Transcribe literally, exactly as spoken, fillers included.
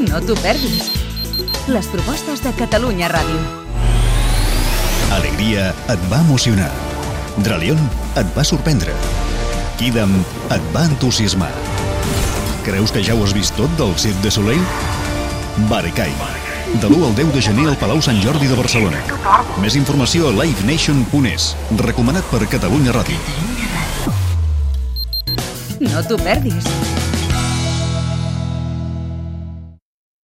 No t'ho perdis. Les propostes de Catalunya Ràdio. Alegria et va emocionar. Dralion et va sorprendre. Kidam et va entusiasmar. Creus que ja ho has vist tot del Circ de Soleil? Barcai. De l'u al deu de gener al Palau Sant Jordi de Barcelona. Més informació a live nation punt es. Recomanat per Catalunya Ràdio. No t'ho perdis.